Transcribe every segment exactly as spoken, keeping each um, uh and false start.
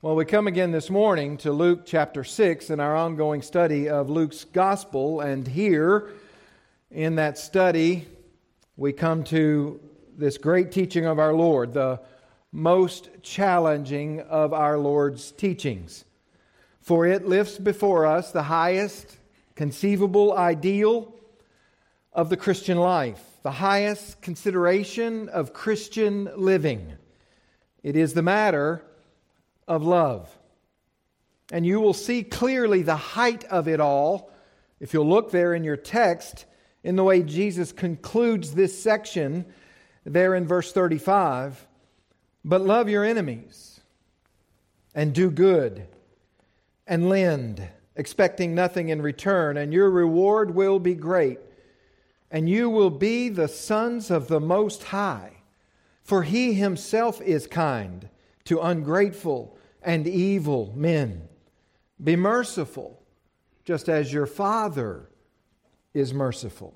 Well, we come again this morning to Luke chapter six in our ongoing study of Luke's Gospel, and here in that study we come to this great teaching of our Lord, the most challenging of our Lord's teachings. For it lifts before us the highest conceivable ideal of the Christian life, the highest consideration of Christian living. It is the matter of love. And you will see clearly the height of it all if you'll look there in your text in the way Jesus concludes this section there in verse thirty-five. But love your enemies and do good and lend, expecting nothing in return, and your reward will be great, and you will be the sons of the Most High, for He Himself is kind to ungrateful and evil men. Be merciful, just as your Father is merciful.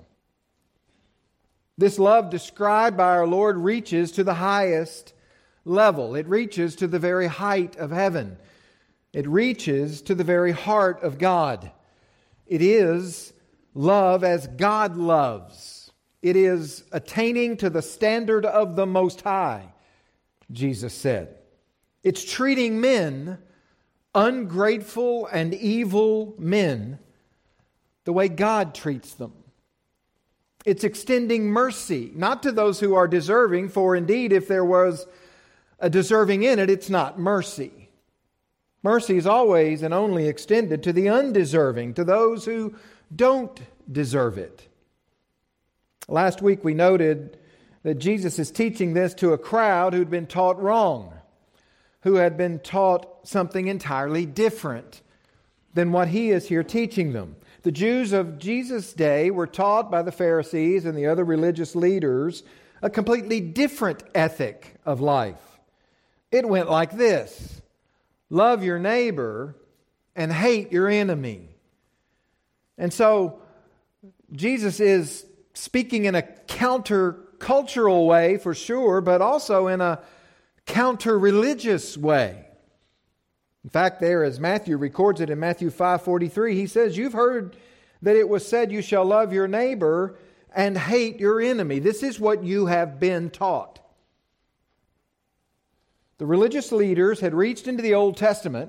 This love described by our Lord reaches to the highest level. It reaches to the very height of heaven. It reaches to the very heart of God. It is love as God loves. It is attaining to the standard of the Most High, Jesus said. It's treating men, ungrateful and evil men, the way God treats them. It's extending mercy, not to those who are deserving, for indeed, if there was a deserving in it, it's not mercy. Mercy is always and only extended to the undeserving, to those who don't deserve it. Last week we noted that Jesus is teaching this to a crowd who'd been taught wrong, who had been taught something entirely different than what He is here teaching them. The Jews of Jesus' day were taught by the Pharisees and the other religious leaders a completely different ethic of life. It went like this: love your neighbor and hate your enemy. And so Jesus is speaking in a counter-cultural way for sure, but also in a counter-religious way. In fact, there, as Matthew records it in Matthew five forty-three, he says, "You've heard that it was said, you shall love your neighbor and hate your enemy." This is what you have been taught. The religious leaders had reached into the Old Testament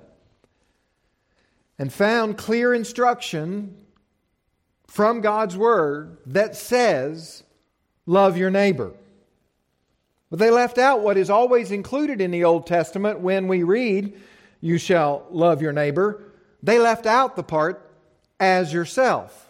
and found clear instruction from God's Word that says, love your neighbor. But they left out what is always included in the Old Testament when we read, you shall love your neighbor. They left out the part, as yourself.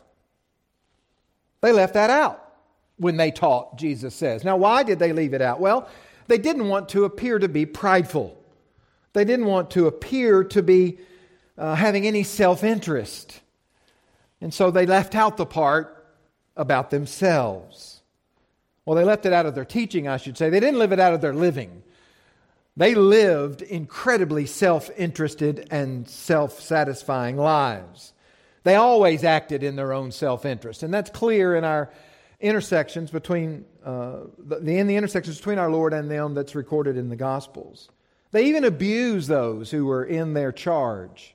They left that out when they taught, Jesus says. Now, why did they leave it out? Well, they didn't want to appear to be prideful. They didn't want to appear to be uh, having any self-interest. And so they left out the part about themselves. Well, they left it out of their teaching, I should say. They didn't live it out of their living. They lived incredibly self-interested and self-satisfying lives. They always acted in their own self-interest. And that's clear in our intersections between, uh, the, in the intersections between our Lord and them that's recorded in the Gospels. They even abused those who were in their charge.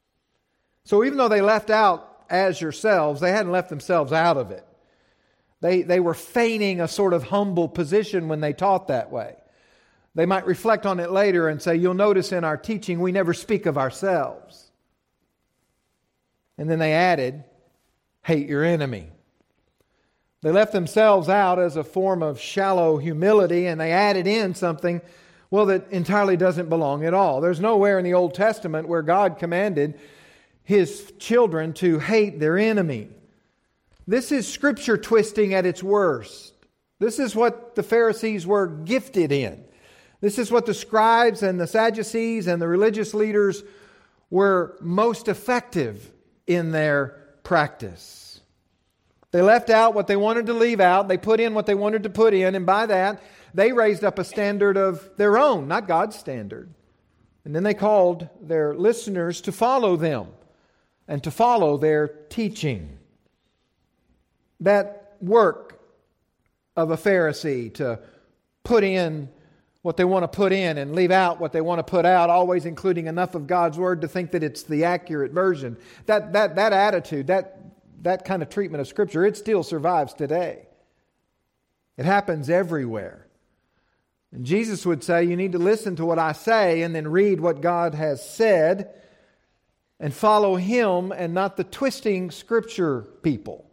So even though they left out as yourselves, they hadn't left themselves out of it. They, they were feigning a sort of humble position when they taught that way. They might reflect on it later and say, you'll notice in our teaching we never speak of ourselves. And then they added, hate your enemy. They left themselves out as a form of shallow humility, and they added in something, well, that entirely doesn't belong at all. There's nowhere in the Old Testament where God commanded His children to hate their enemy. This is Scripture twisting at its worst. This is what the Pharisees were gifted in. This is what the scribes and the Sadducees and the religious leaders were most effective in their practice. They left out what they wanted to leave out. They put in what they wanted to put in. And by that, they raised up a standard of their own, not God's standard. And then they called their listeners to follow them and to follow their teaching. That work of a Pharisee to put in what they want to put in and leave out what they want to put out, always including enough of God's Word to think that it's the accurate version. That, that, that attitude, that, that kind of treatment of Scripture, it still survives today. It happens everywhere. And Jesus would say, you need to listen to what I say and then read what God has said and follow Him and not the twisting Scripture people.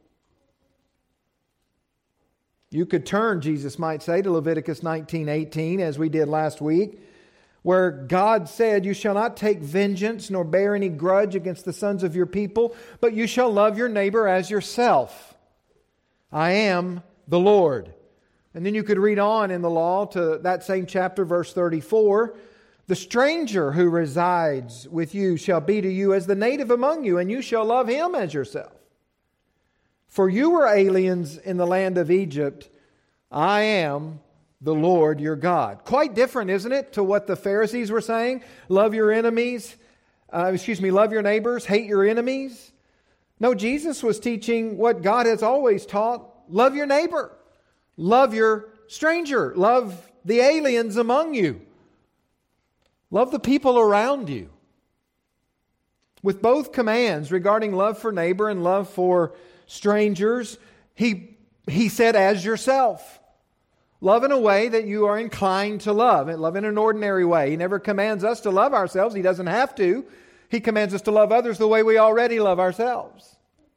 You could turn, Jesus might say, to Leviticus nineteen eighteen, as we did last week, where God said, you shall not take vengeance nor bear any grudge against the sons of your people, but you shall love your neighbor as yourself. I am the Lord. And then you could read on in the law to that same chapter, verse thirty-four. The stranger who resides with you shall be to you as the native among you, and you shall love him as yourself. For you were aliens in the land of Egypt. I am the Lord your God. Quite different, isn't it, to what the Pharisees were saying? Love your enemies. Uh, excuse me, love your neighbors, hate your enemies. No, Jesus was teaching what God has always taught. Love your neighbor. Love your stranger. Love the aliens among you. Love the people around you. With both commands regarding love for neighbor and love for strangers, he, he said, as yourself. Love in a way that you are inclined to love. And love in an ordinary way. He never commands us to love ourselves. He doesn't have to. He commands us to love others the way we already love ourselves.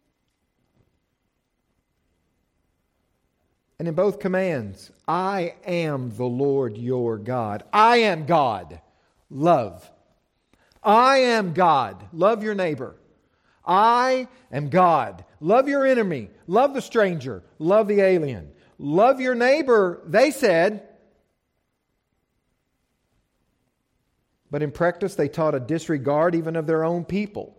And in both commands, I am the Lord your God. I am God. Love. I am God. Love your neighbor. I am God. Love your enemy. Love the stranger. Love the alien. Love your neighbor, they said. But in practice, they taught a disregard even of their own people.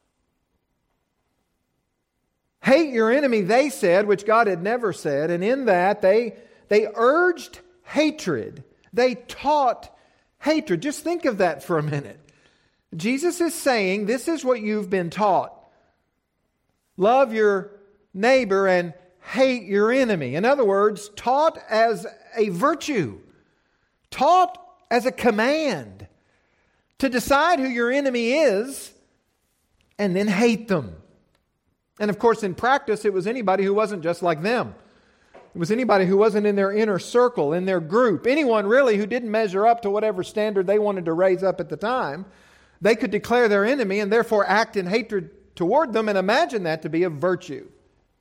Hate your enemy, they said, which God had never said. And in that, they, they urged hatred. They taught hatred. Just think of that for a minute. Jesus is saying, this is what you've been taught. Love your neighbor and hate your enemy. In other words, taught as a virtue. Taught as a command. To decide who your enemy is and then hate them. And of course, in practice, it was anybody who wasn't just like them. It was anybody who wasn't in their inner circle, in their group. Anyone really who didn't measure up to whatever standard they wanted to raise up at the time. They could declare their enemy and therefore act in hatred toward them and imagine that to be a virtue.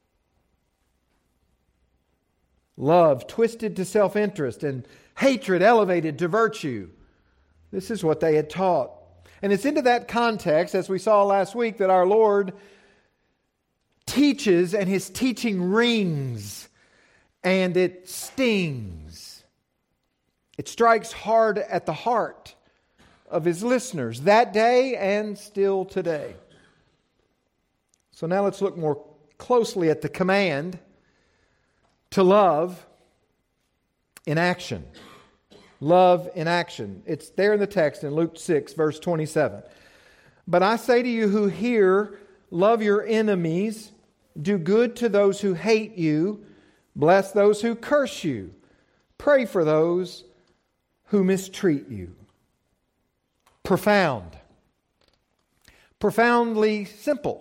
Love twisted to self-interest and hatred elevated to virtue. This is what they had taught. And it's into that context, as we saw last week, that our Lord teaches and His teaching rings and it stings. It strikes hard at the heart of His listeners that day and still today. So now let's look more closely at the command to love in action. Love in action. It's there in the text in Luke six, verse twenty-seven. But I say to you who hear, love your enemies, do good to those who hate you, bless those who curse you, pray for those who mistreat you. Profound. Profoundly simple.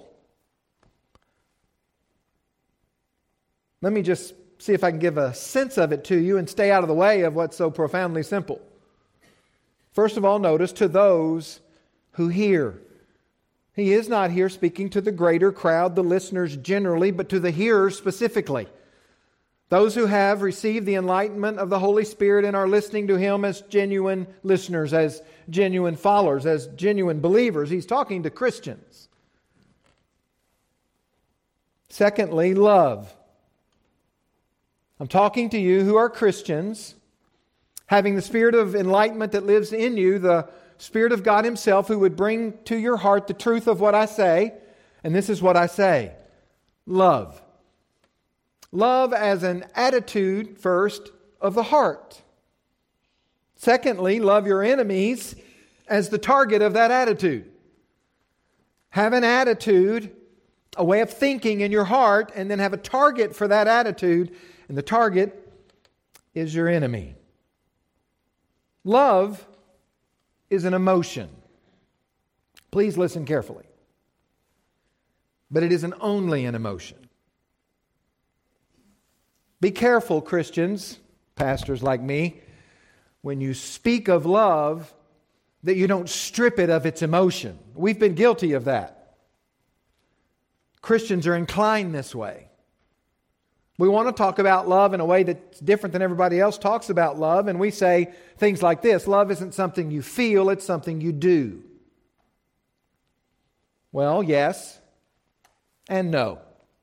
Let me just see if I can give a sense of it to you and stay out of the way of what's so profoundly simple. First of all, notice to those who hear. He is not here speaking to the greater crowd, the listeners generally, but to the hearers specifically. Those who have received the enlightenment of the Holy Spirit and are listening to Him as genuine listeners, as genuine followers, as genuine believers. He's talking to Christians. Secondly, love. I'm talking to you who are Christians, having the Spirit of enlightenment that lives in you, the Spirit of God Himself who would bring to your heart the truth of what I say. And this is what I say. Love. Love as an attitude, first, of the heart. Secondly, love your enemies as the target of that attitude. Have an attitude, a way of thinking in your heart, and then have a target for that attitude. And the target is your enemy. Love is an emotion. Please listen carefully. But it isn't only an emotion. Be careful, Christians, pastors like me, when you speak of love, that you don't strip it of its emotion. We've been guilty of that. Christians are inclined this way. We want to talk about love in a way that's different than everybody else talks about love, and we say things like this: love isn't something you feel, it's something you do. Well, yes and no.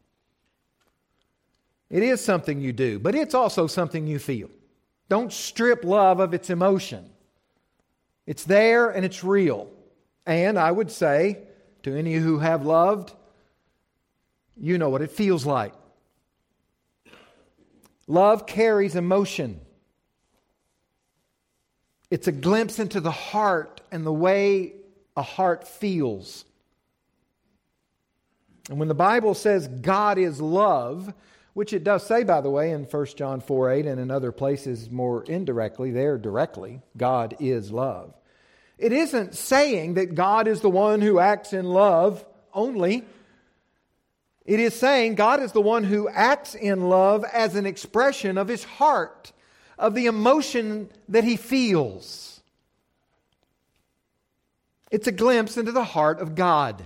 It is something you do, but it's also something you feel. Don't strip love of its emotion. It's there and it's real. And I would say to any who have loved, you know what it feels like. Love carries emotion. It's a glimpse into the heart and the way a heart feels. And when the Bible says God is love, which it does say, by the way, in First John four eight and in other places more indirectly, there directly, God is love. It isn't saying that God is the one who acts in love only. It is saying God is the one who acts in love as an expression of His heart, of the emotion that He feels. It's a glimpse into the heart of God.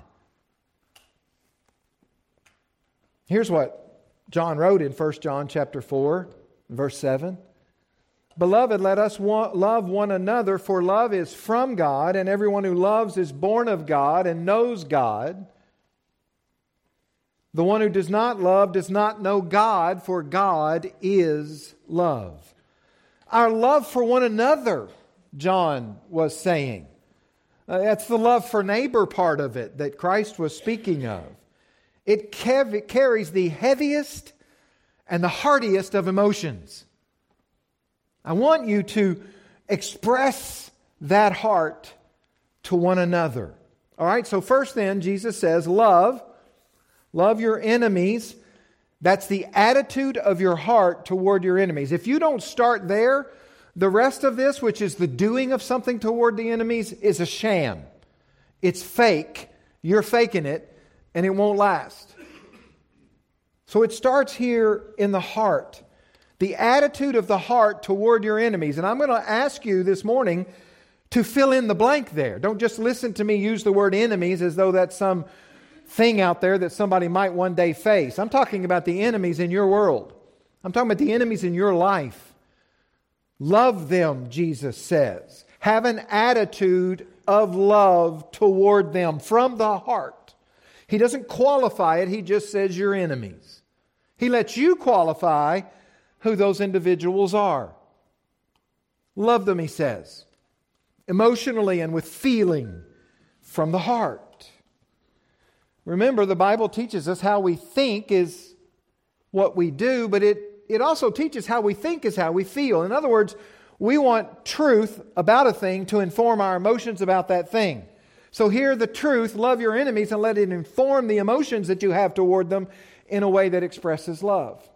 Here's what John wrote in First John chapter four, verse seven. Beloved, let us love one another, for love is from God, and everyone who loves is born of God and knows God. The one who does not love does not know God, for God is love. Our love for one another, John was saying. Uh, that's the love for neighbor part of it that Christ was speaking of. It carries the heaviest and the heartiest of emotions. I want you to express that heart to one another. All right, so first then, Jesus says, love. Love your enemies. That's the attitude of your heart toward your enemies. If you don't start there, the rest of this, which is the doing of something toward the enemies, is a sham. It's fake. You're faking it, and it won't last. So it starts here in the heart. The attitude of the heart toward your enemies. And I'm going to ask you this morning to fill in the blank there. Don't just listen to me use the word enemies as though that's some thing out there that somebody might one day face. I'm talking about the enemies in your world. I'm talking about the enemies in your life. Love them, Jesus says. Have an attitude of love toward them from the heart. He doesn't qualify it. He just says your enemies. He lets you qualify who those individuals are. Love them, he says, emotionally and with feeling from the heart. Remember, the Bible teaches us how we think is what we do, but it, it also teaches how we think is how we feel. In other words, we want truth about a thing to inform our emotions about that thing. So hear the truth, love your enemies, and let it inform the emotions that you have toward them in a way that expresses love.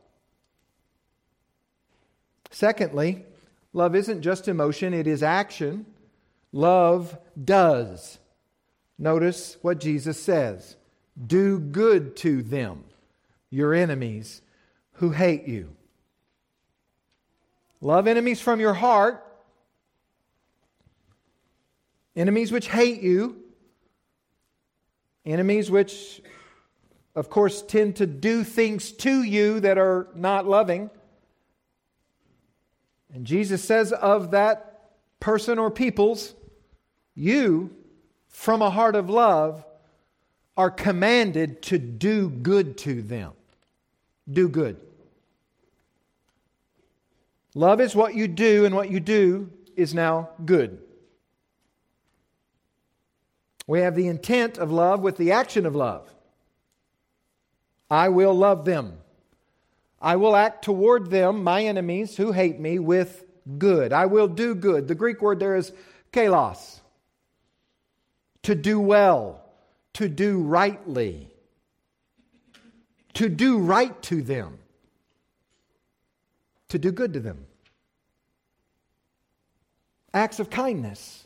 Secondly, love isn't just emotion, it is action. Love does. Notice what Jesus says. Do good to them, your enemies who hate you. Love enemies from your heart. Enemies which hate you. Enemies which, of course, tend to do things to you that are not loving. And Jesus says of that person or peoples, you, from a heart of love, are commanded to do good to them. Do good. Love is what you do, and what you do is now good. We have the intent of love with the action of love. I will love them. I will act toward them, my enemies who hate me, with good. I will do good. The Greek word there is kalos. To do well. To do rightly. To do right to them. To do good to them. acts of kindness,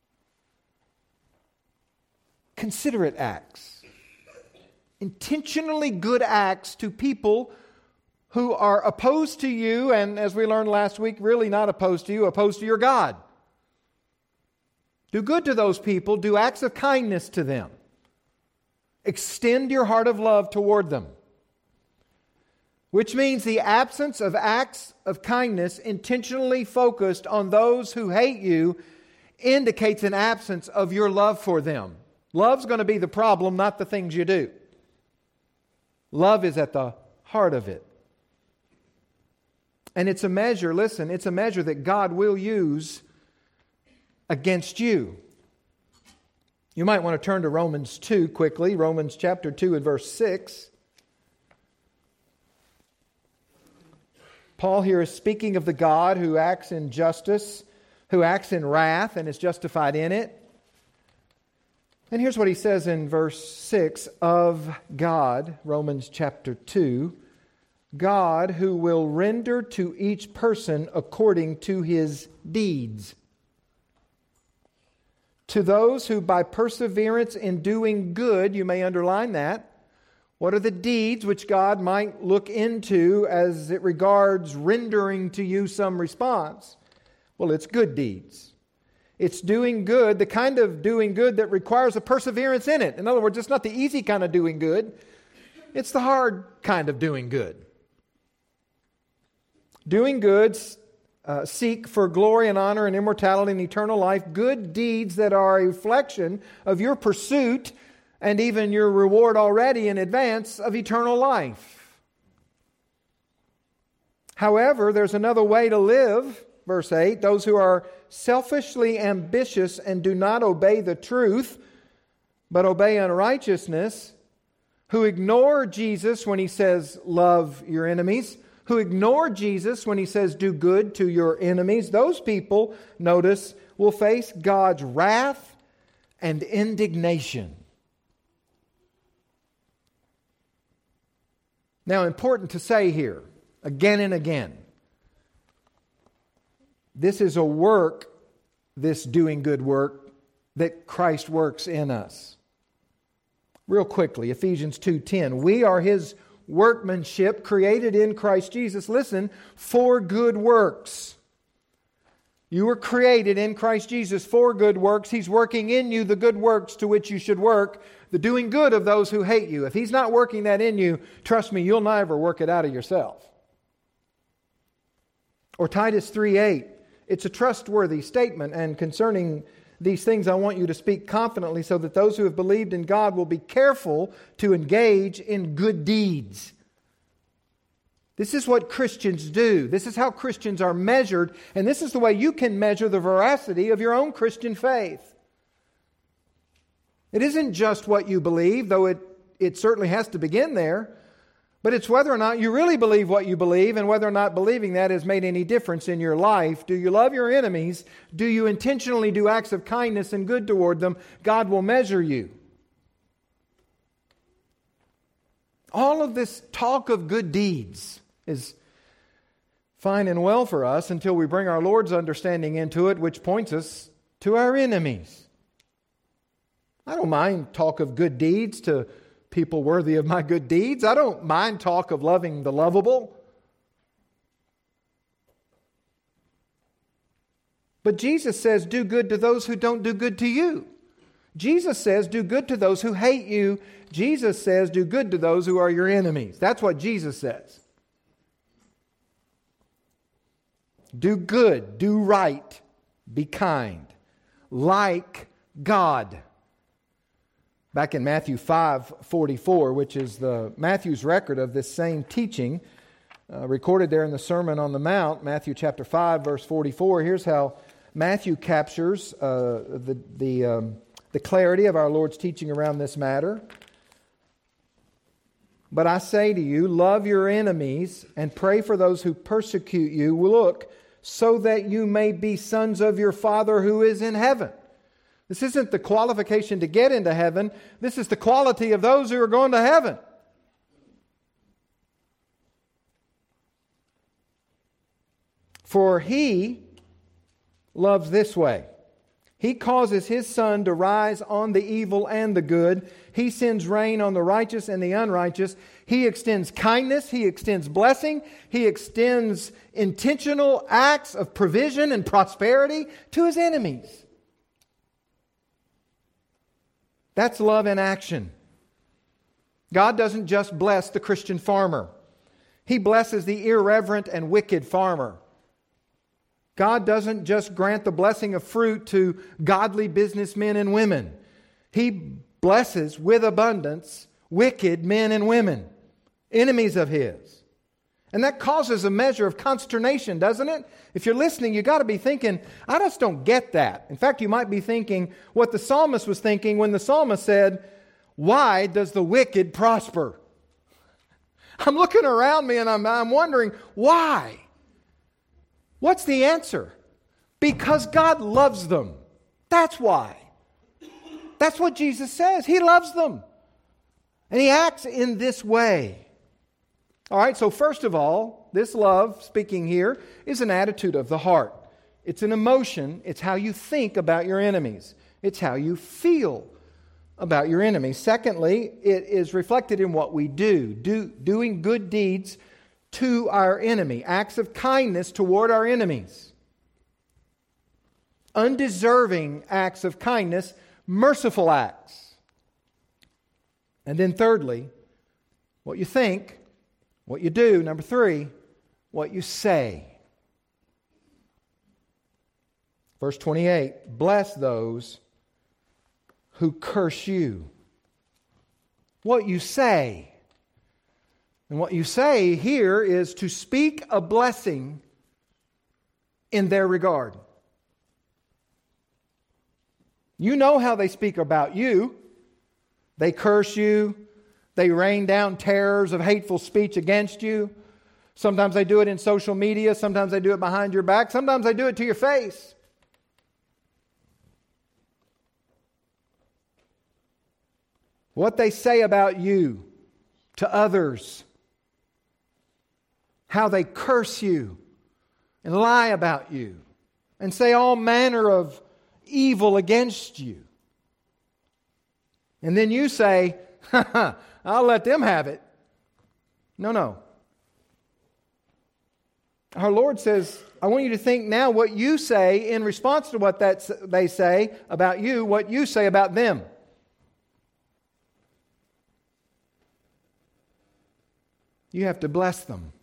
considerate acts, intentionally good acts to people who are opposed to you, and as we learned last week, really not opposed to you, opposed to your God. Do good to those people. Do acts of kindness to them. Extend your heart of love toward them. Which means the absence of acts of kindness intentionally focused on those who hate you indicates an absence of your love for them. Love's going to be the problem, not the things you do. Love is at the heart of it. And it's a measure, listen, it's a measure that God will use against you. You might want to turn to Romans two quickly. Romans chapter two and verse six. Paul here is speaking of the God who acts in justice, who acts in wrath and is justified in it. And here's what he says in verse six of God, Romans chapter two. God who will render to each person according to his deeds. To those who by perseverance in doing good, you may underline that. What are the deeds which God might look into as it regards rendering to you some response? Well, it's good deeds. It's doing good, the kind of doing good that requires a perseverance in it. In other words, it's not the easy kind of doing good. It's the hard kind of doing good. Doing good, uh, seek for glory and honor and immortality and eternal life, good deeds that are a reflection of your pursuit and even your reward already in advance of eternal life. However, there's another way to live, verse eight, those who are selfishly ambitious and do not obey the truth, but obey unrighteousness, who ignore Jesus when he says, love your enemies, who ignore Jesus when he says, do good to your enemies, those people, notice, will face God's wrath and indignation. Now, important to say here, again and again, this is a work, this doing good work, that Christ works in us. Real quickly, Ephesians two ten, we are his workmanship created in Christ Jesus, listen, for good works. You were created in Christ Jesus for good works. He's working in you the good works to which you should work, the doing good of those who hate you. If he's not working that in you, trust me, you'll never work it out of yourself. Or Titus three eight, it's a trustworthy statement, and concerning these things I want you to speak confidently so that those who have believed in God will be careful to engage in good deeds. This is what Christians do. This is how Christians are measured, and this is the way you can measure the veracity of your own Christian faith. It isn't just what you believe, though it, it certainly has to begin there, but it's whether or not you really believe what you believe and whether or not believing that has made any difference in your life. Do you love your enemies? Do you intentionally do acts of kindness and good toward them? God will measure you. All of this talk of good deeds is fine and well for us until we bring our Lord's understanding into it, which points us to our enemies. I don't mind talk of good deeds to people worthy of my good deeds. I don't mind talk of loving the lovable. But Jesus says, do good to those who don't do good to you. Jesus says, do good to those who hate you. Jesus says, do good to those who are your enemies. That's what Jesus says. Do good, do right, be kind, like God. Back in Matthew five forty-four, which is the Matthew's record of this same teaching, uh, recorded there in the Sermon on the Mount, Matthew chapter five, verse forty-four. Here's how Matthew captures uh, the the, um, the clarity of our Lord's teaching around this matter. But I say to you, love your enemies and pray for those who persecute you. Look, so that you may be sons of your Father who is in heaven. This isn't the qualification to get into heaven. This is the quality of those who are going to heaven. For he, loves this way. He causes His sun to rise on the evil and the good. He sends rain on the righteous and the unrighteous. He extends kindness. He extends blessing. He extends intentional acts of provision and prosperity to His enemies. That's love in action. God doesn't just bless the Christian farmer. He blesses the irreverent and wicked farmer. God doesn't just grant the blessing of fruit to godly businessmen and women. He blesses with abundance wicked men and women, enemies of His. And that causes a measure of consternation, doesn't it? If you're listening, you've got to be thinking, I just don't get that. In fact, you might be thinking what the psalmist was thinking when the psalmist said, why does the wicked prosper? I'm looking around me and I'm, I'm wondering, why? What's the answer? Because God loves them. That's why. That's what Jesus says. He loves them. And He acts in this way. All right, so first of all, this love, speaking here, is an attitude of the heart. It's an emotion. It's how you think about your enemies. It's how you feel about your enemies. Secondly, it is reflected in what we do. do doing good deeds to our enemy. Acts of kindness toward our enemies. Undeserving acts of kindness. Merciful acts. And then thirdly, what you think, what you do. Number three, what you say. Verse twenty-eight, bless those who curse you. What you say. And what you say here is to speak a blessing in their regard. You know how they speak about you. They curse you. They rain down terrors of hateful speech against you. Sometimes they do it in social media. Sometimes they do it behind your back. Sometimes they do it to your face. What they say about you to others. How they curse you and lie about you and say all manner of evil against you. And then you say, ha ha, I'll let them have it. No, no. Our Lord says, I want you to think now what you say in response to what that they say about you, what you say about them. You have to bless them.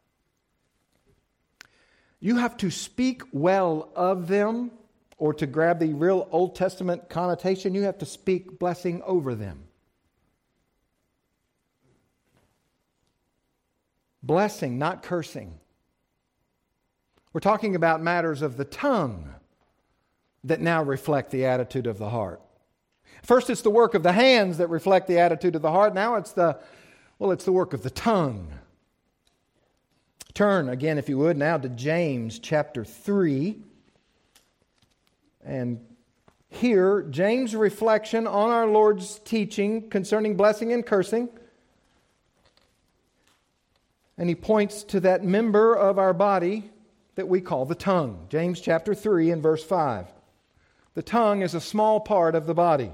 You have to speak well of them, or to grab the real Old Testament connotation, you have to speak blessing over them. Blessing, not cursing. We're talking about matters of the tongue that now reflect the attitude of the heart. First, it's the work of the hands that reflect the attitude of the heart. Now it's the, well, it's the work of the tongue. Turn again, if you would, now to James chapter three. And here, James' reflection on our Lord's teaching concerning blessing and cursing. And he points to that member of our body that we call the tongue. James chapter three and verse five. The tongue is a small part of the body.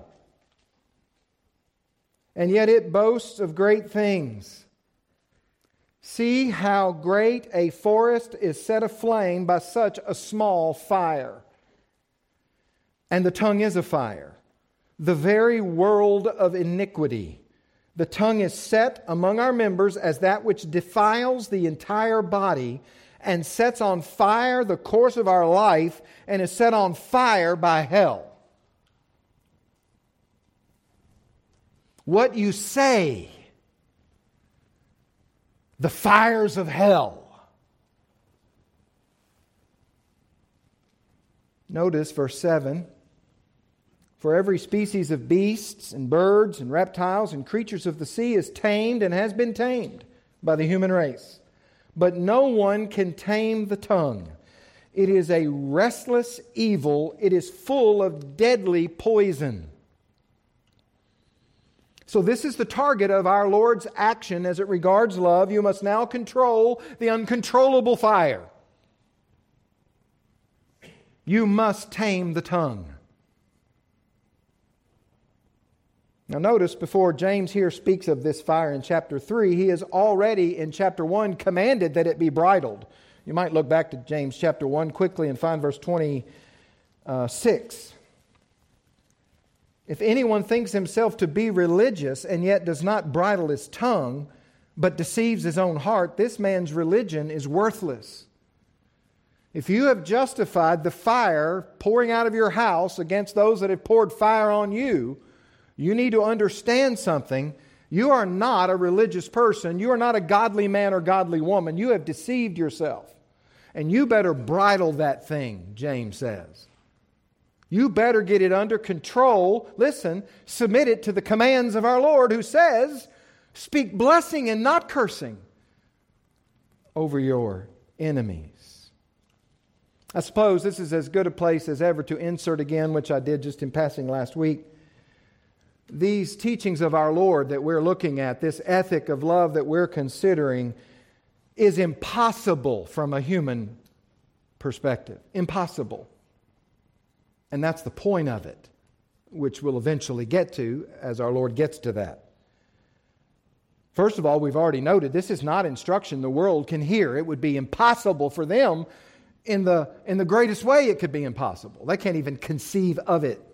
And yet it boasts of great things. See how great a forest is set aflame by such a small fire. And the tongue is a fire, the very world of iniquity. The tongue is set among our members as that which defiles the entire body and sets on fire the course of our life and is set on fire by hell. What you say, the fires of hell. Notice verse seven. For every species of beasts and birds and reptiles and creatures of the sea is tamed and has been tamed by the human race. But no one can tame the tongue. It is a restless evil. It is full of deadly poison. So this is the target of our Lord's action as it regards love. You must now control the uncontrollable fire. You must tame the tongue. Now notice, before James here speaks of this fire in chapter three, he has already in chapter one commanded that it be bridled. You might look back to James chapter one quickly and find verse twenty-six. If anyone thinks himself to be religious and yet does not bridle his tongue, but deceives his own heart, this man's religion is worthless. If you have justified the fire pouring out of your house against those that have poured fire on you, you need to understand something. You are not a religious person. You are not a godly man or godly woman. You have deceived yourself. And you better bridle that thing, James says. You better get it under control. Listen, submit it to the commands of our Lord, who says, speak blessing and not cursing over your enemies. I suppose this is as good a place as ever to insert again, which I did just in passing last week, these teachings of our Lord that we're looking at, this ethic of love that we're considering, is impossible from a human perspective. Impossible. And that's the point of it, which we'll eventually get to as our Lord gets to that. First of all, we've already noted this is not instruction the world can hear. It would be impossible for them in the, in the greatest way it could be impossible. They can't even conceive of it.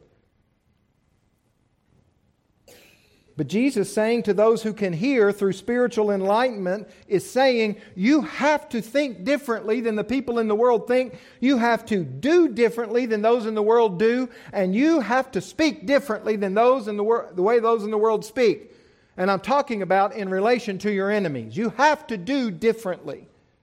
But Jesus, saying to those who can hear through spiritual enlightenment, is saying you have to think differently than the people in the world think. You have to do differently than those in the world do. And you have to speak differently than those in the world, the way those in the world speak. And I'm talking about in relation to your enemies. You have to do differently.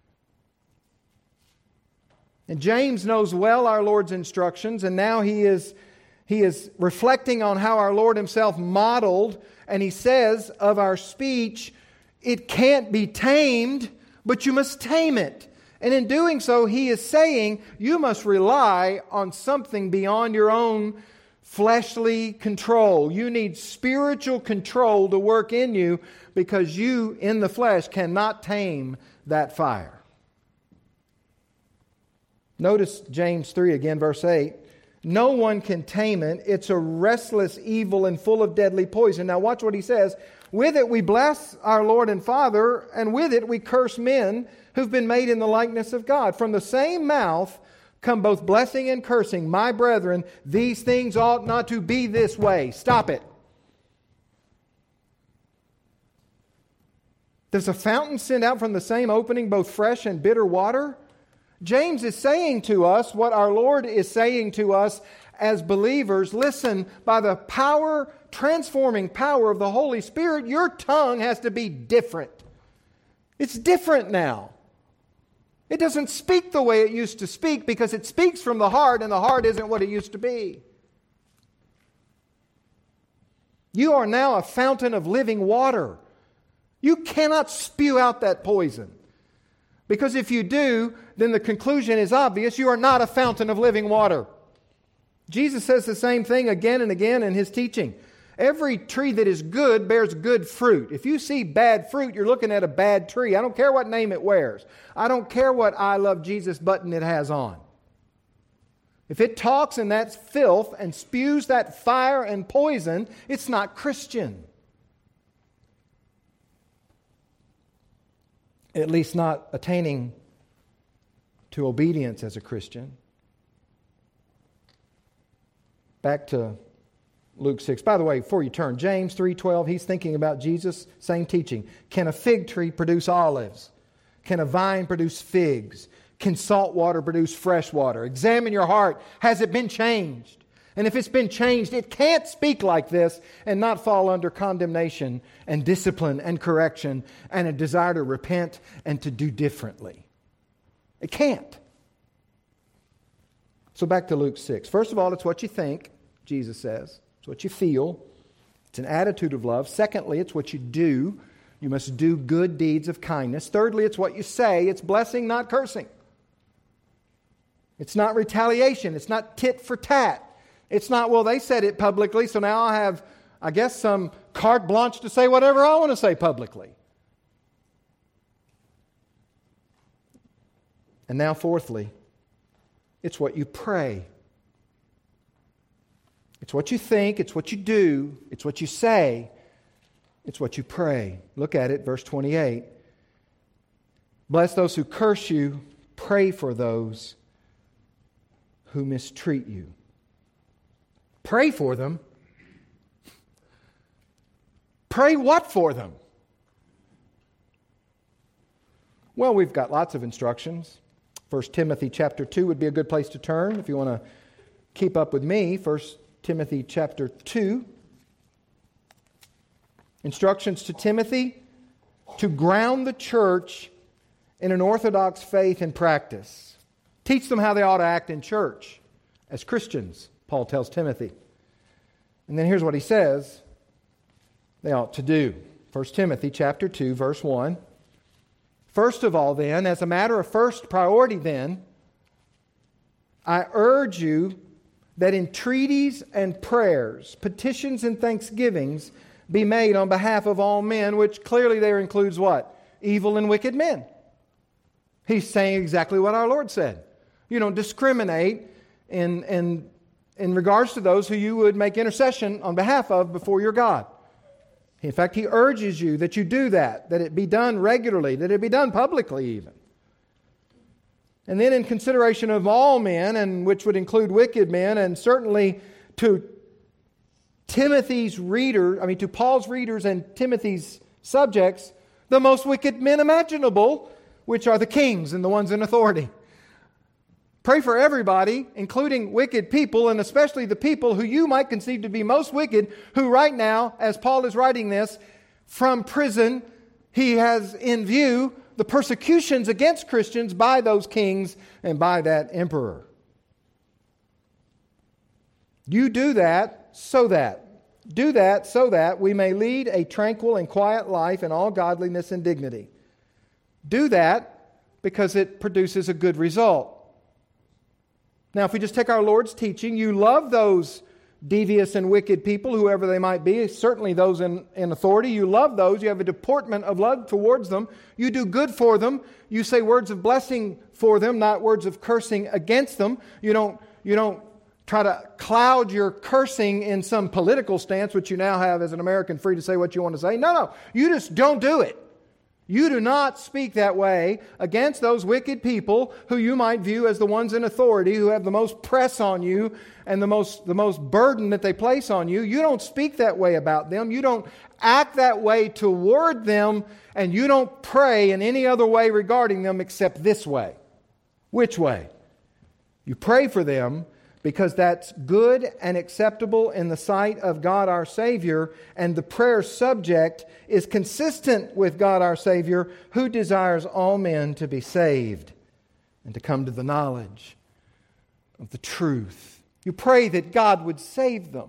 And James knows well our Lord's instructions, and now he is, he is reflecting on how our Lord Himself modeled. And he says of our speech, it can't be tamed, but you must tame it. And in doing so, he is saying you must rely on something beyond your own fleshly control. You need spiritual control to work in you, because you, in the flesh, cannot tame that fire. Notice James three again, verse eight. No one can tame it. It's a restless evil and full of deadly poison. Now watch what he says. With it we bless our Lord and Father, and with it we curse men who've been made in the likeness of God. From the same mouth come both blessing and cursing. My brethren, these things ought not to be this way. Stop it. Does a fountain send out from the same opening both fresh and bitter water? James is saying to us what our Lord is saying to us as believers. Listen, by the power, transforming power of the Holy Spirit, your tongue has to be different. It's different now. It doesn't speak the way it used to speak, because it speaks from the heart, and the heart isn't what it used to be. You are now a fountain of living water. You cannot spew out that poison. Because if you do, then the conclusion is obvious. You are not a fountain of living water. Jesus says the same thing again and again in His teaching. Every tree that is good bears good fruit. If you see bad fruit, you're looking at a bad tree. I don't care what name it wears. I don't care what I Love Jesus button it has on. If it talks in that filth and spews that fire and poison, it's not Christian. At least not attaining to obedience as a Christian. Back to Luke six. By the way, before you turn, James three twelve, he's thinking about Jesus, same teaching. Can a fig tree produce olives? Can a vine produce figs? Can salt water produce fresh water? Examine your heart. Has it been changed? And if it's been changed, it can't speak like this and not fall under condemnation and discipline and correction and a desire to repent and to do differently. It can't. So back to Luke six. First of all, it's what you think, Jesus says. It's what you feel. It's an attitude of love. Secondly, it's what you do. You must do good deeds of kindness. Thirdly, it's what you say. It's blessing, not cursing. It's not retaliation. It's not tit for tat. It's not, well, they said it publicly, so now I have, I guess, some carte blanche to say whatever I want to say publicly. And now, fourthly, It's what you pray. It's what you think. It's what you do. It's what you say. It's what you pray. Look at it, verse twenty-eight. Bless those who curse you. Pray for those who mistreat you. Pray for them. Pray what for them? Well, we've got lots of instructions. First Timothy chapter two would be a good place to turn if you want to keep up with me. First Timothy chapter two. Instructions to Timothy to ground the church in an orthodox faith and practice. Teach them how they ought to act in church as Christians, Paul tells Timothy. And then here's what he says they ought to do. First Timothy chapter two, verse one. First of all, then, as a matter of first priority, then, I urge you that entreaties and prayers, petitions and thanksgivings be made on behalf of all men, which clearly there includes what? Evil and wicked men. He's saying exactly what our Lord said. You don't discriminate in, in, in regards to those who you would make intercession on behalf of before your God. In fact, He urges you that you do that, that it be done regularly, that it be done publicly even. And then in consideration of all men, and which would include wicked men, and certainly to Timothy's reader, I mean to Paul's readers and Timothy's subjects, the most wicked men imaginable, which are the kings and the ones in authority. Pray for everybody, including wicked people, and especially the people who you might conceive to be most wicked, who right now, as Paul is writing this, from prison, he has in view the persecutions against Christians by those kings and by that emperor. You do that so that, do that so that we may lead a tranquil and quiet life in all godliness and dignity. Do that because it produces a good result. Now, if we just take our Lord's teaching, you love those devious and wicked people, whoever they might be, certainly those in, in authority. You love those. You have a deportment of love towards them. You do good for them. You say words of blessing for them, not words of cursing against them. You don't, you don't try to cloud your cursing in some political stance, which you now have as an American free to say what you want to say. No, no. You just don't do it. You do not speak that way against those wicked people who you might view as the ones in authority, who have the most press on you and the most, the most burden that they place on you. You don't speak that way about them. You don't act that way toward them, and you don't pray in any other way regarding them except this way. Which way? You pray for them because that's good and acceptable in the sight of God our Savior, and the prayer subject is consistent with God our Savior, who desires all men to be saved and to come to the knowledge of the truth. You pray that God would save them.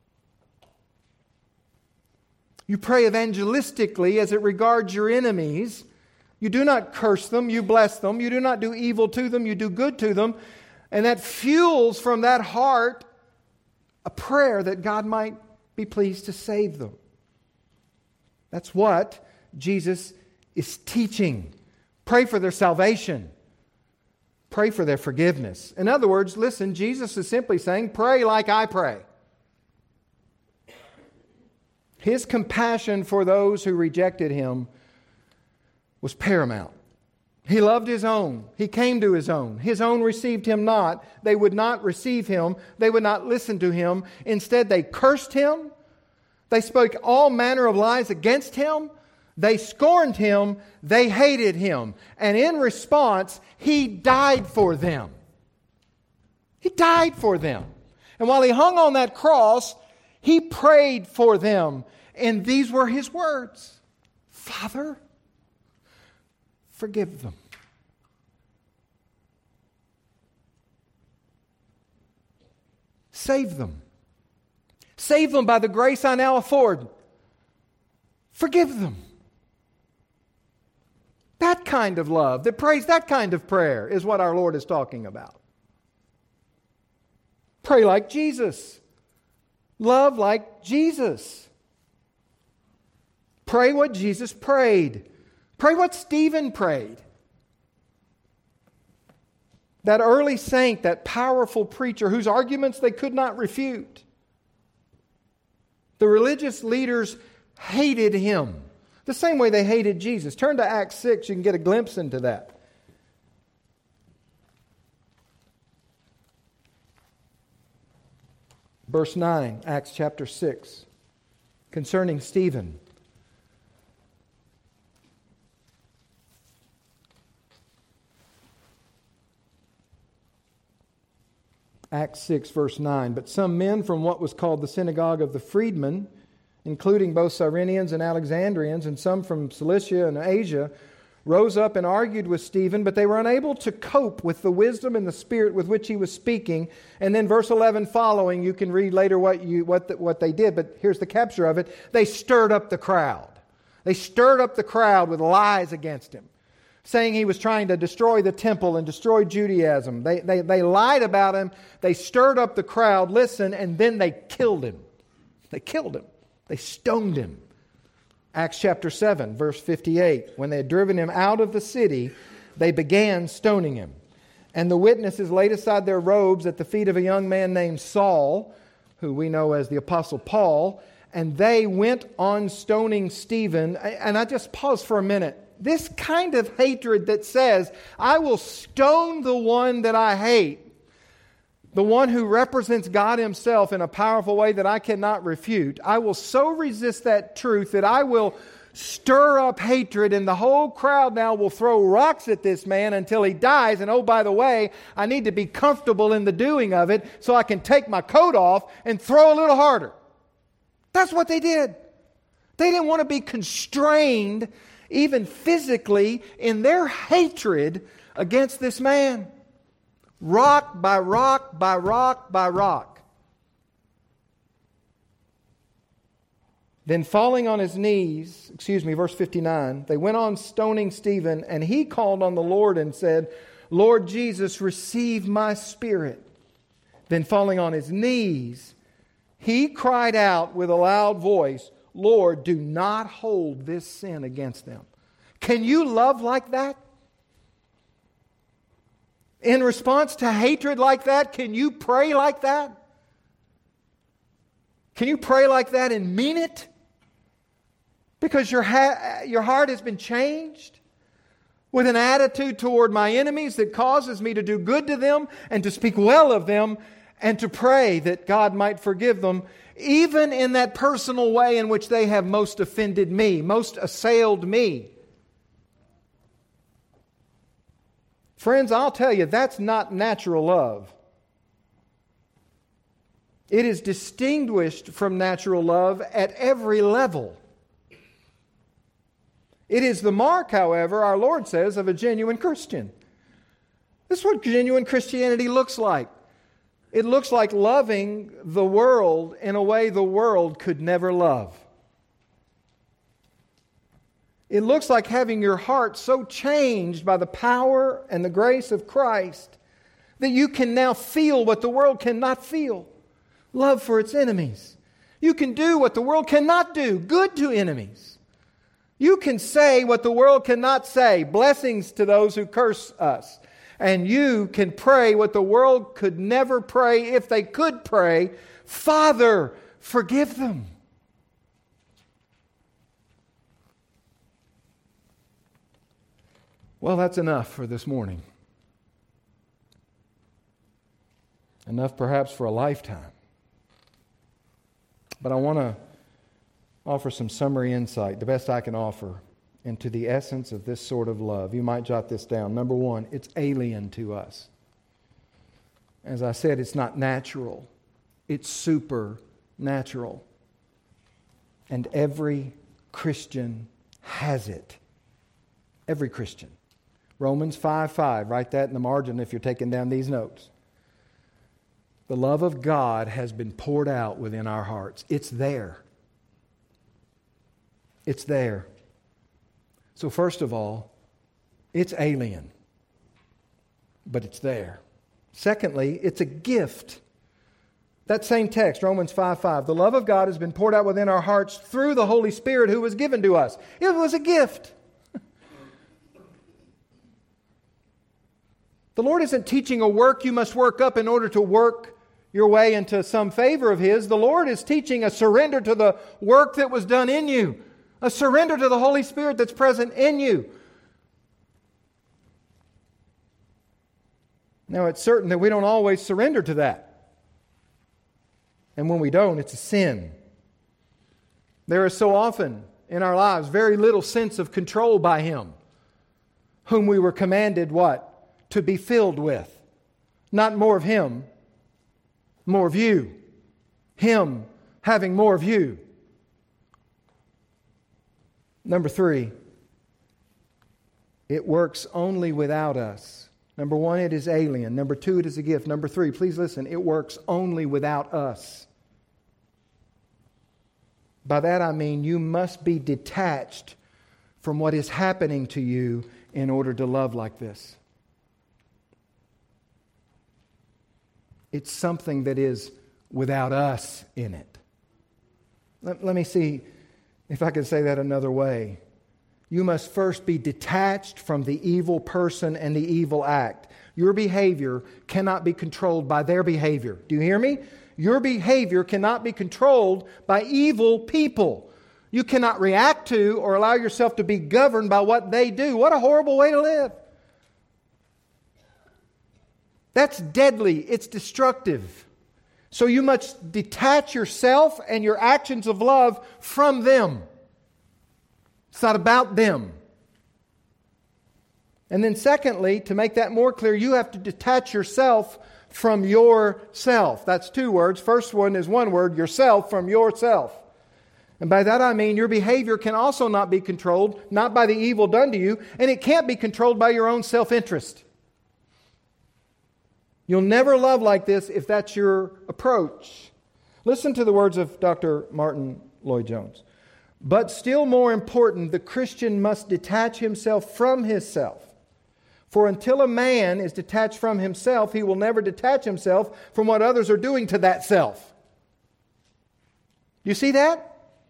You pray evangelistically as it regards your enemies. You do not curse them, you bless them. You do not do evil to them, you do good to them. And that fuels from that heart a prayer that God might be pleased to save them. That's what Jesus is teaching. Pray for their salvation. Pray for their forgiveness. In other words, listen, Jesus is simply saying, pray like I pray. His compassion for those who rejected Him was paramount. He loved His own. He came to His own. His own received Him not. They would not receive Him. They would not listen to Him. Instead, they cursed Him. They spoke all manner of lies against Him. They scorned Him. They hated Him. And in response, He died for them. He died for them. And while He hung on that cross, He prayed for them. And these were His words. Father, forgive them. Save them. Save them by the grace I now afford. Forgive them. That kind of love that prays that kind of prayer is what our Lord is talking about. Pray like Jesus. Love like Jesus. Pray what Jesus prayed. Pray what Stephen prayed. That early saint, that powerful preacher whose arguments they could not refute. The religious leaders hated him the same way they hated Jesus. Turn to Acts six, you can get a glimpse into that. Verse nine, Acts chapter six, concerning Stephen. Acts six, verse nine. But some men from what was called the synagogue of the freedmen, including both Cyrenians and Alexandrians, and some from Cilicia and Asia, rose up and argued with Stephen, but they were unable to cope with the wisdom and the spirit with which he was speaking. And then verse eleven following, you can read later what you what the, what they did, but here's the capture of it. They stirred up the crowd. They stirred up the crowd with lies against him, saying he was trying to destroy the temple and destroy Judaism. They, they, they lied about him. They stirred up the crowd, listen, and then they killed him. They killed him. They stoned him. Acts chapter seven, verse fifty-eight. When they had driven him out of the city, they began stoning him. And the witnesses laid aside their robes at the feet of a young man named Saul, who we know as the Apostle Paul, and they went on stoning Stephen. And I just pause for a minute. This kind of hatred that says, I will stone the one that I hate, the one who represents God Himself in a powerful way that I cannot refute. I will so resist that truth that I will stir up hatred, and the whole crowd now will throw rocks at this man until he dies. And oh, by the way, I need to be comfortable in the doing of it so I can take my coat off and throw a little harder. That's what they did. They didn't want to be constrained, even physically, in their hatred against this man. Rock by rock by rock by rock. Then falling on his knees, excuse me, verse fifty-nine, they went on stoning Stephen, and he called on the Lord and said, Lord Jesus, receive my spirit. Then falling on his knees, he cried out with a loud voice, Lord, do not hold this sin against them. Can you love like that? In response to hatred like that, can you pray like that? Can you pray like that and mean it? Because your, ha- your heart has been changed with an attitude toward my enemies that causes me to do good to them and to speak well of them and to pray that God might forgive them, even in that personal way in which they have most offended me, most assailed me. Friends, I'll tell you, that's not natural love. It is distinguished from natural love at every level. It is the mark, however, our Lord says, of a genuine Christian. This is what genuine Christianity looks like. It looks like loving the world in a way the world could never love. It looks like having your heart so changed by the power and the grace of Christ that you can now feel what the world cannot feel. Love for its enemies. You can do what the world cannot do. Good to enemies. You can say what the world cannot say. Blessings to those who curse us. And you can pray what the world could never pray if they could pray. Father, forgive them. Well, that's enough for this morning. Enough perhaps for a lifetime. But I want to offer some summary insight, the best I can offer, into the essence of this sort of love. You might jot this down. Number one, it's alien to us. As I said, it's not natural. It's supernatural. And every Christian has it. Every Christian. Romans five five, write that in the margin if you're taking down these notes. The love of God has been poured out within our hearts. It's there. It's there. So first of all, it's alien, but it's there. Secondly, it's a gift. That same text, Romans five five, the love of God has been poured out within our hearts through the Holy Spirit who was given to us. It was a gift. The Lord isn't teaching a work you must work up in order to work your way into some favor of His. The Lord is teaching a surrender to the work that was done in you, a surrender to the Holy Spirit that's present in you. Now, it's certain that we don't always surrender to that. And when we don't, it's a sin. There is so often in our lives very little sense of control by Him, whom we were commanded what? To be filled with. Not more of Him, more of you. Him having more of you. Number three, it works only without us. Number one, it is alien. Number two, it is a gift. Number three, please listen, it works only without us. By that I mean you must be detached from what is happening to you in order to love like this. It's something that is without us in it. Let, let me see if I can say that another way. You must first be detached from the evil person and the evil act. Your behavior cannot be controlled by their behavior. Do you hear me? Your behavior cannot be controlled by evil people. You cannot react to or allow yourself to be governed by what they do. What a horrible way to live. That's deadly. It's destructive. So you must detach yourself and your actions of love from them. It's not about them. And then secondly, to make that more clear, you have to detach yourself from yourself. That's two words. First one is one word, yourself from yourself. And by that I mean your behavior can also not be controlled, not by the evil done to you, and it can't be controlled by your own self-interest. You'll never love like this if that's your approach. Listen to the words of Doctor Martin Lloyd-Jones. But still more important, the Christian must detach himself from himself. For until a man is detached from himself, he will never detach himself from what others are doing to that self. You see that?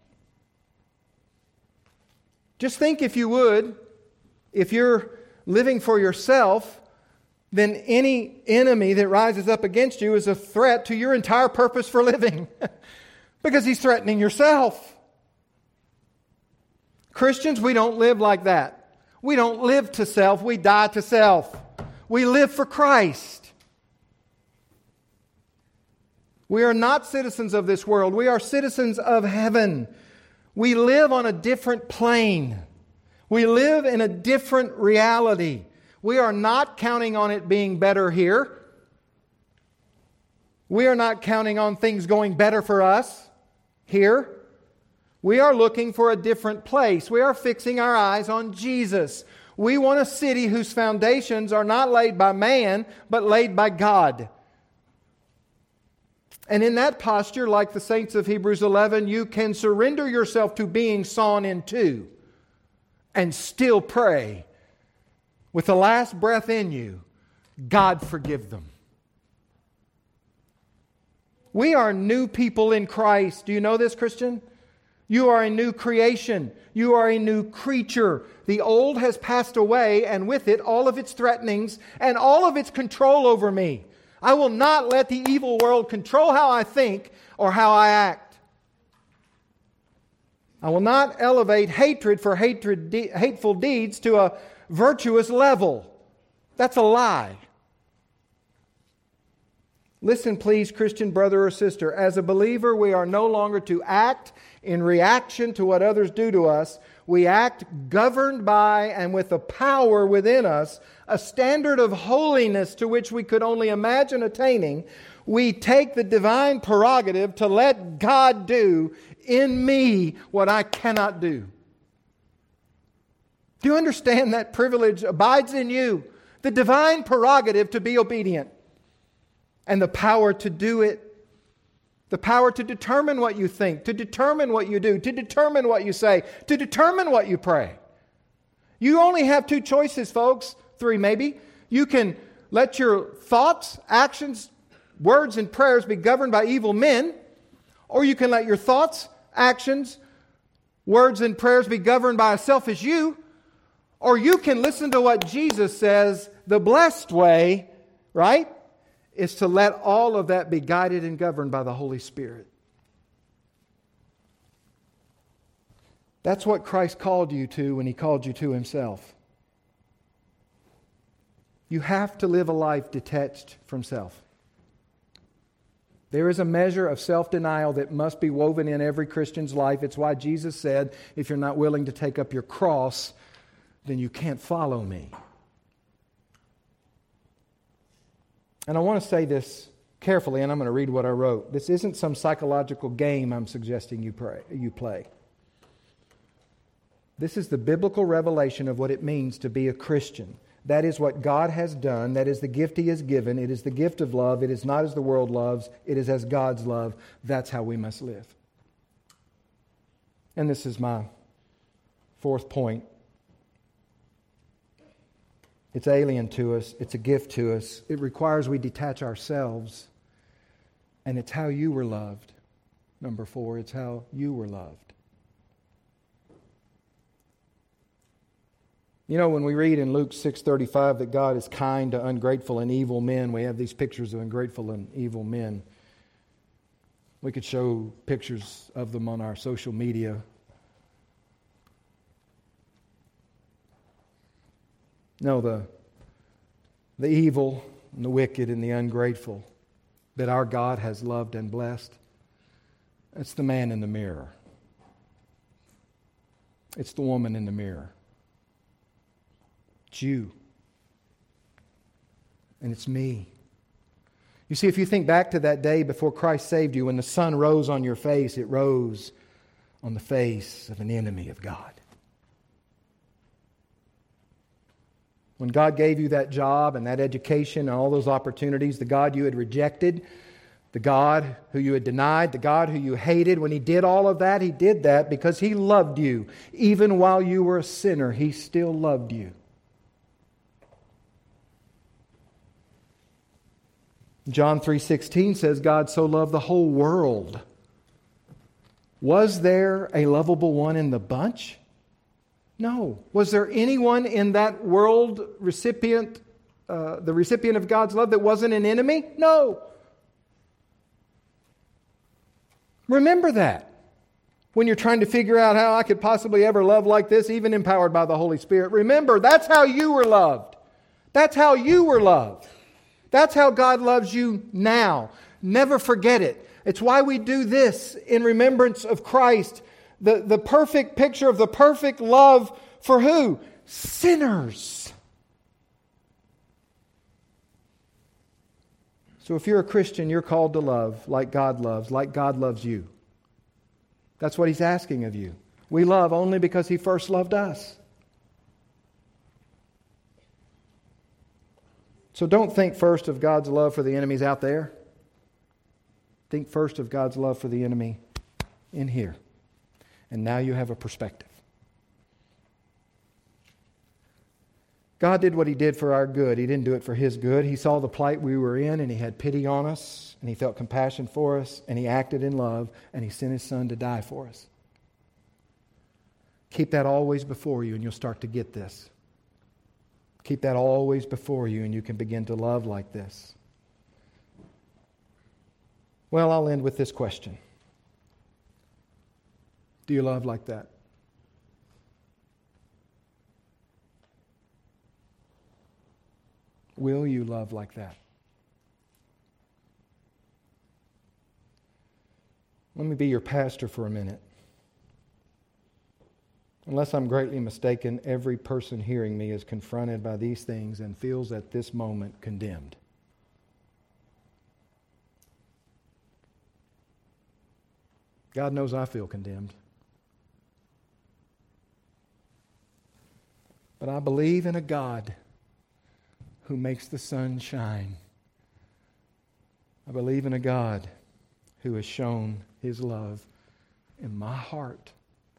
Just think, if you would, if you're living for yourself, then any enemy that rises up against you is a threat to your entire purpose for living. Because he's threatening yourself. Christians, we don't live like that. We don't live to self, we die to self. We live for Christ. We are not citizens of this world. We are citizens of heaven. We live on a different plane. We live in a different reality. We are not counting on it being better here. We are not counting on things going better for us here. We are looking for a different place. We are fixing our eyes on Jesus. We want a city whose foundations are not laid by man, but laid by God. And in that posture, like the saints of Hebrews eleven, you can surrender yourself to being sawn in two and still pray with the last breath in you, God forgive them. We are new people in Christ. Do you know this, Christian? You are a new creation. You are a new creature. The old has passed away, and with it all of its threatenings and all of its control over me. I will not let the evil world control how I think or how I act. I will not elevate hatred for hatred, de- hateful deeds to a virtuous level. That's a lie. Listen, please, Christian brother or sister. As a believer, we are no longer to act in reaction to what others do to us. We act governed by and with a power within us, a standard of holiness to which we could only imagine attaining. We take the divine prerogative to let God do in me what I cannot do. Do you understand that privilege abides in you? The divine prerogative to be obedient and the power to do it. The power to determine what you think, to determine what you do, to determine what you say, to determine what you pray. You only have two choices, folks. Three, maybe. You can let your thoughts, actions, words, and prayers be governed by evil men, or you can let your thoughts, actions, words, and prayers be governed by a selfish you, Or you can listen to what Jesus says, the blessed way, right, is to let all of that be guided and governed by the Holy Spirit. That's what Christ called you to when He called you to Himself. You have to live a life detached from self. There is a measure of self-denial that must be woven in every Christian's life. It's why Jesus said, if you're not willing to take up your cross, then you can't follow me. And I want to say this carefully, and I'm going to read what I wrote. This isn't some psychological game I'm suggesting you pray, you play. This is the biblical revelation of what it means to be a Christian. That is what God has done. That is the gift He has given. It is the gift of love. It is not as the world loves. It is as God's love. That's how we must live. And this is my fourth point. It's alien to us. It's a gift to us. It requires we detach ourselves. And it's how you were loved. Number four, it's how you were loved. You know, when we read in Luke six thirty-five that God is kind to ungrateful and evil men, we have these pictures of ungrateful and evil men. We could show pictures of them on our social media. No, the, the evil and the wicked and the ungrateful that our God has loved and blessed, it's the man in the mirror. It's the woman in the mirror. It's you. And it's me. You see, if you think back to that day before Christ saved you, when the sun rose on your face, it rose on the face of an enemy of God. When God gave you that job and that education and all those opportunities, the God you had rejected, the God who you had denied, the God who you hated, when He did all of that, He did that because He loved you. Even while you were a sinner, He still loved you. John three sixteen says God so loved the whole world. Was there a lovable one in the bunch? No. Was there anyone in that world recipient, uh, the recipient of God's love that wasn't an enemy? No. Remember that. When you're trying to figure out how I could possibly ever love like this, even empowered by the Holy Spirit, remember that's how you were loved. That's how you were loved. That's how God loves you now. Never forget it. It's why we do this in remembrance of Christ. The, the perfect picture of the perfect love for who? Sinners. So if you're a Christian, you're called to love like God loves, like God loves you. That's what He's asking of you. We love only because He first loved us. So don't think first of God's love for the enemies out there. Think first of God's love for the enemy in here. And now you have a perspective. God did what He did for our good. He didn't do it for His good. He saw the plight we were in and He had pity on us and He felt compassion for us and He acted in love and He sent His Son to die for us. Keep that always before you and you'll start to get this. Keep that always before you and you can begin to love like this. Well, I'll end with this question. Do you love like that? Will you love like that? Let me be your pastor for a minute. Unless I'm greatly mistaken, every person hearing me is confronted by these things and feels at this moment condemned. God knows I feel condemned. But I believe in a God who makes the sun shine. I believe in a God who has shown His love in my heart.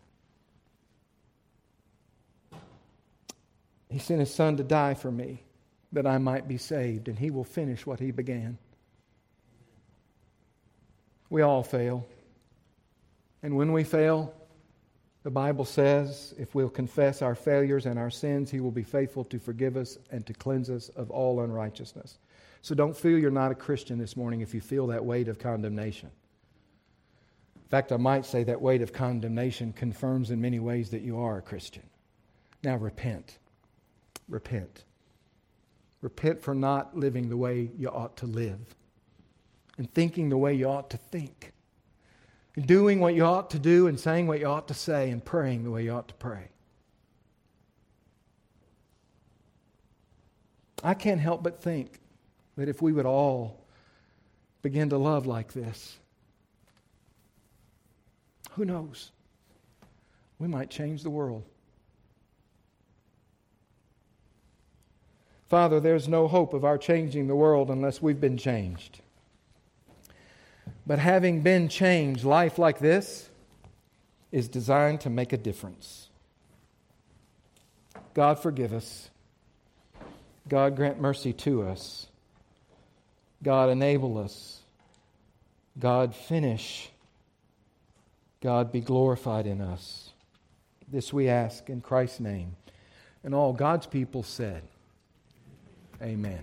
He sent His Son to die for me that I might be saved, and He will finish what He began. We all fail. And when we fail, The Bible says if we'll confess our failures and our sins, He will be faithful to forgive us and to cleanse us of all unrighteousness. So don't feel you're not a Christian this morning if you feel that weight of condemnation. In fact, I might say that weight of condemnation confirms in many ways that you are a Christian. Now repent. Repent. Repent for not living the way you ought to live, and thinking the way you ought to think, and doing what you ought to do, and saying what you ought to say, and praying the way you ought to pray. I can't help but think that if we would all begin to love like this, who knows? We might change the world. Father, there's no hope of our changing the world unless we've been changed. But having been changed, life like this is designed to make a difference. God, forgive us. God, grant mercy to us. God, enable us. God, finish. God, be glorified in us. This we ask in Christ's name. And all God's people said, Amen.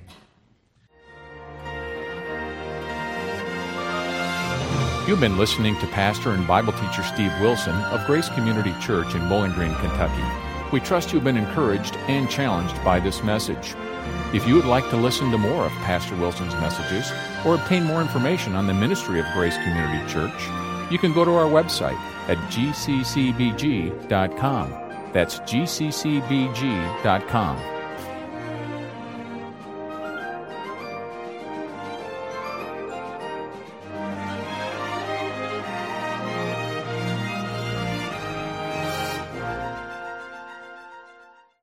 You've been listening to Pastor and Bible teacher Steve Wilson of Grace Community Church in Bowling Green, Kentucky. We trust you've been encouraged and challenged by this message. If you would like to listen to more of Pastor Wilson's messages or obtain more information on the ministry of Grace Community Church, you can go to our website at g c c b g dot com. That's g c c b g dot com.